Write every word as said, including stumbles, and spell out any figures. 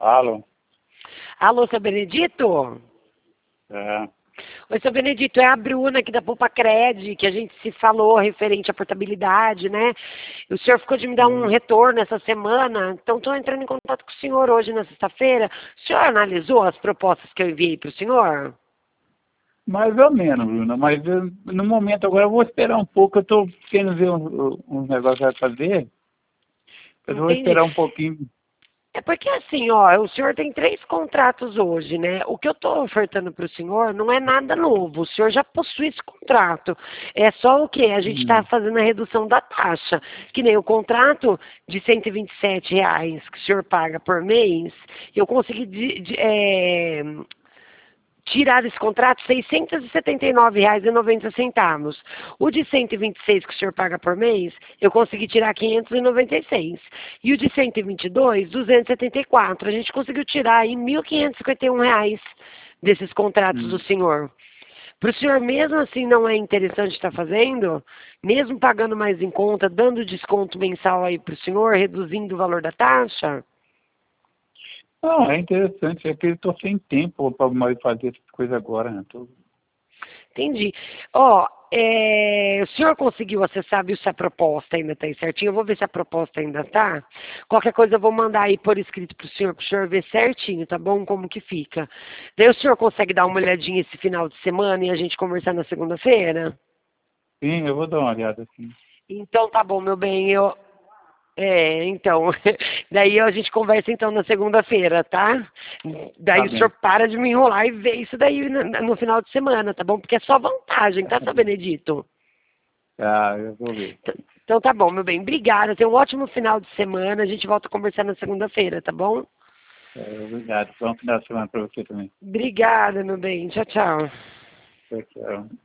Alô? Alô, seu Benedito? É. Oi, seu Benedito, é a Bruna aqui da Poupa-Cred, que a gente se falou referente à portabilidade, né? O senhor ficou de me dar um Hum. retorno essa semana, então estou entrando em contato com o senhor hoje, na sexta-feira. O senhor analisou as propostas que eu enviei para o senhor? Mais ou menos, Bruna, mas eu, no momento agora eu vou esperar um pouco, eu estou querendo ver uns um, negócios para fazer, mas eu vou Entendi. esperar um pouquinho. É porque assim, ó, o senhor tem três contratos hoje, né? O que eu estou ofertando para o senhor não é nada novo. O senhor já possui esse contrato. É só o quê? A gente está Hum. fazendo a redução da taxa. Que nem o contrato de cento e vinte e sete reais que o senhor paga por mês, eu consegui de, de, é, tirar desse contrato seiscentos e setenta e nove reais e noventa centavos. O de cento e vinte e seis que o senhor paga por mês, eu consegui tirar quinhentos e noventa e seis. E o de cento e vinte e dois, duzentos e setenta e quatro. A gente conseguiu tirar aí mil quinhentos e cinquenta e um reais desses contratos do Hum. senhor. Para o senhor mesmo assim não é interessante estar fazendo? Mesmo pagando mais em conta, dando desconto mensal aí para o senhor, reduzindo o valor da taxa? Não, é interessante, é que eu estou sem tempo para fazer essas coisas agora, né? Tô... Entendi. Ó, é, o senhor conseguiu acessar, viu se a proposta ainda está aí certinho? Eu vou ver se a proposta ainda está. Qualquer coisa eu vou mandar aí por escrito para o senhor, para o senhor ver certinho, tá bom? Como que fica. Daí o senhor consegue dar uma olhadinha esse final de semana e a gente conversar na segunda-feira? Sim, eu vou dar uma olhada assim. Então tá bom, meu bem. Eu, É, então, daí a gente conversa então na segunda-feira, tá? Tá Daí o senhor bem, para de me enrolar e vê isso daí no, no final de semana, tá bom? Porque é só vantagem, tá, tá seu bem. Benedito? Tá, eu vou ver. T- Então tá bom, meu bem. Obrigada. Tenha um ótimo final de semana. A gente volta a conversar na segunda-feira, tá bom? É, obrigado. Bom final de semana para você também. Obrigada, meu bem. Tchau, tchau. Tchau, tchau.